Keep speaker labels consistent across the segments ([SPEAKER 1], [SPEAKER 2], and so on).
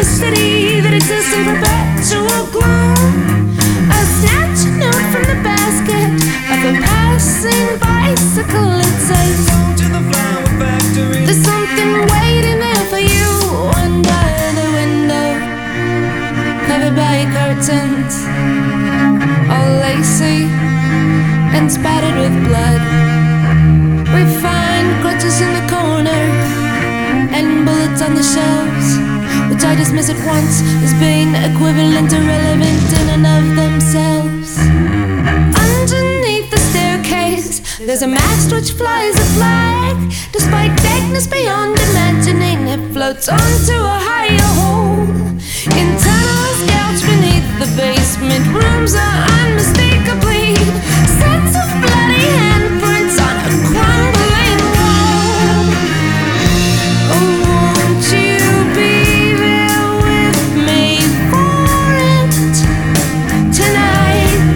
[SPEAKER 1] a city that exists in perpetual gloom. A snatch note from the basket of a passing bicycle. It says,
[SPEAKER 2] Go to the flower factory.
[SPEAKER 1] there's something waiting there for you under the window, covered by curtains, all lacy and spattered with blood. We find crutches in the corner and bullets on the shelves, which I dismiss at once as being equivalent, irrelevant in and of themselves. Underneath the staircase, there's a mast which flies a flag. Despite vagueness beyond imagining, it floats onto a higher hole. In tunnels gouged beneath the basement, rooms are unmistakably sets of bloody handprints on a crumbling wall. Oh, won't you be there with me for it tonight?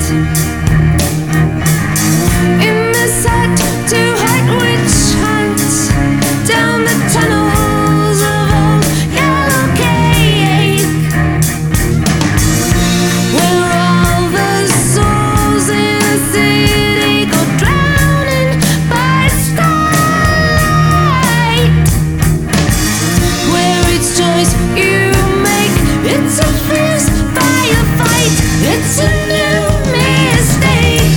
[SPEAKER 1] In this hut, two hut witch hunts down the tunnels of old Yellow Cake, where all the souls in the city go drowning by starlight, where each choice you make, it's a fierce firefight, it's a new mistake.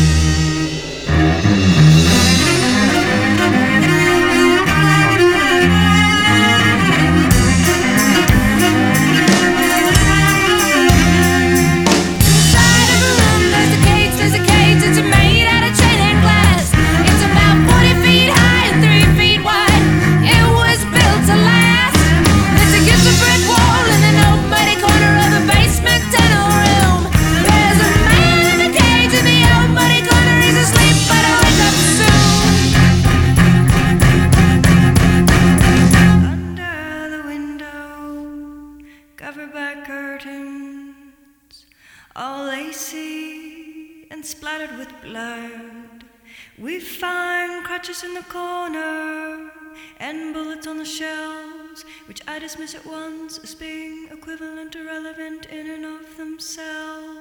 [SPEAKER 1] Inside of the room, there's a cage, it's made out of chain and glass. It's about 40 feet high and 3 feet wide. It was built to last. It's against a brick wall in an old muddy corner of a basement tunnel room. There's a man in a cage in the old muddy corner. He's asleep, but I'll wake up soon.
[SPEAKER 2] Under the window, covered by curtains, all lacy and splattered with blood. We find crutches in the corner and bullets on the shelves, which I dismiss at once as being equivalent, irrelevant in and of themselves.